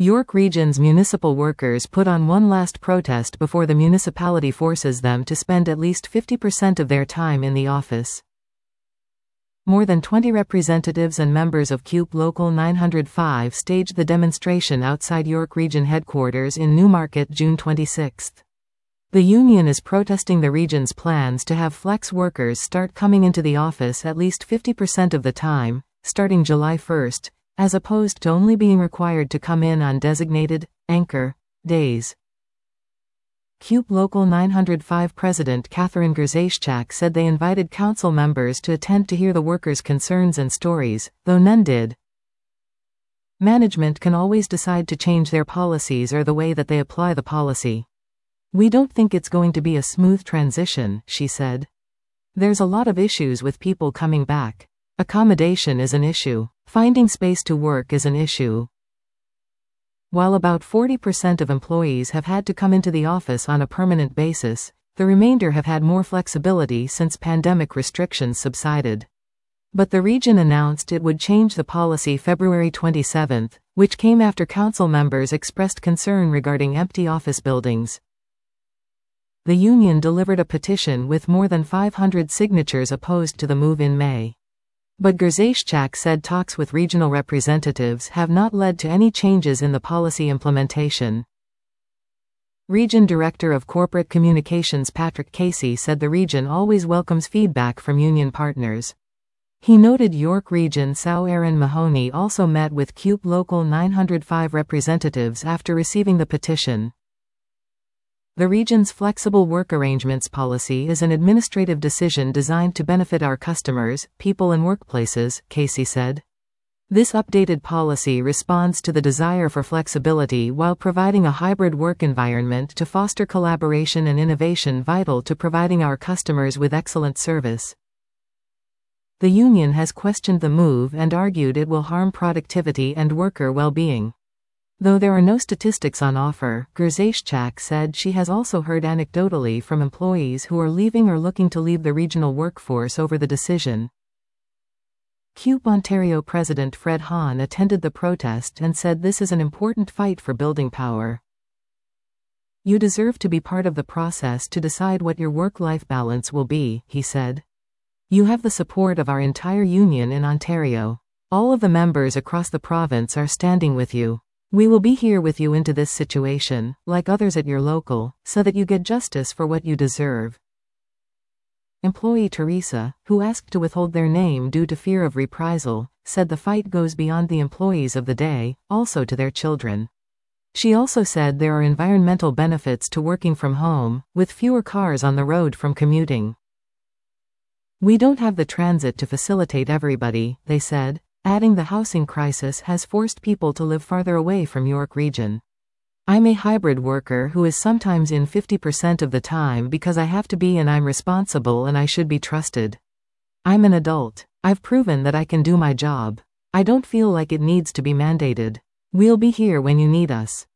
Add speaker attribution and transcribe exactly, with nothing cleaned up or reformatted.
Speaker 1: York Region's municipal workers put on one last protest before the municipality forces them to spend at least fifty percent of their time in the office. More than twenty representatives and members of C U P Local nine hundred five staged the demonstration outside York Region headquarters in Newmarket June twenty-sixth. The union is protesting the region's plans to have flex workers start coming into the office at least fifty percent of the time, starting July first, as opposed to only being required to come in on designated, anchor, days. C U P Local nine hundred five President Catherine Grzeschak said they invited council members to attend to hear the workers' concerns and stories, though none did. Management can always decide to change their policies or the way that they apply the policy. We don't think it's going to be a smooth transition, she said. There's a lot of issues with people coming back. Accommodation is an issue. Finding space to work is an issue. While about forty percent of employees have had to come into the office on a permanent basis, the remainder have had more flexibility since pandemic restrictions subsided. But the region announced it would change the policy February twenty-seventh, which came after council members expressed concern regarding empty office buildings. The union delivered a petition with more than five hundred signatures opposed to the move in May. But Grzeschak said talks with regional representatives have not led to any changes in the policy implementation. Region Director of Corporate Communications Patrick Casey said the region always welcomes feedback from union partners. He noted York Region S O Aaron Mahoney also met with C U P Local nine hundred five representatives after receiving the petition. The region's flexible work arrangements policy is an administrative decision designed to benefit our customers, people and workplaces, Casey said. This updated policy responds to the desire for flexibility while providing a hybrid work environment to foster collaboration and innovation vital to providing our customers with excellent service. The union has questioned the move and argued it will harm productivity and worker well-being. Though there are no statistics on offer, Grzeschak said she has also heard anecdotally from employees who are leaving or looking to leave the regional workforce over the decision. C U P Ontario President Fred Hahn attended the protest and said this is an important fight for building power. You deserve to be part of the process to decide what your work-life balance will be, he said. You have the support of our entire union in Ontario. All of the members across the province are standing with you. We will be here with you into this situation, like others at your local, so that you get justice for what you deserve. Employee Teresa, who asked to withhold their name due to fear of reprisal, said the fight goes beyond the employees of the day, also to their children. She also said there are environmental benefits to working from home, with fewer cars on the road from commuting. We don't have the transit to facilitate everybody, they said, adding the housing crisis has forced people to live farther away from York Region. I'm a hybrid worker who is sometimes in fifty percent of the time because I have to be and I'm responsible and I should be trusted. I'm an adult. I've proven that I can do my job. I don't feel like it needs to be mandated. We'll be here when you need us.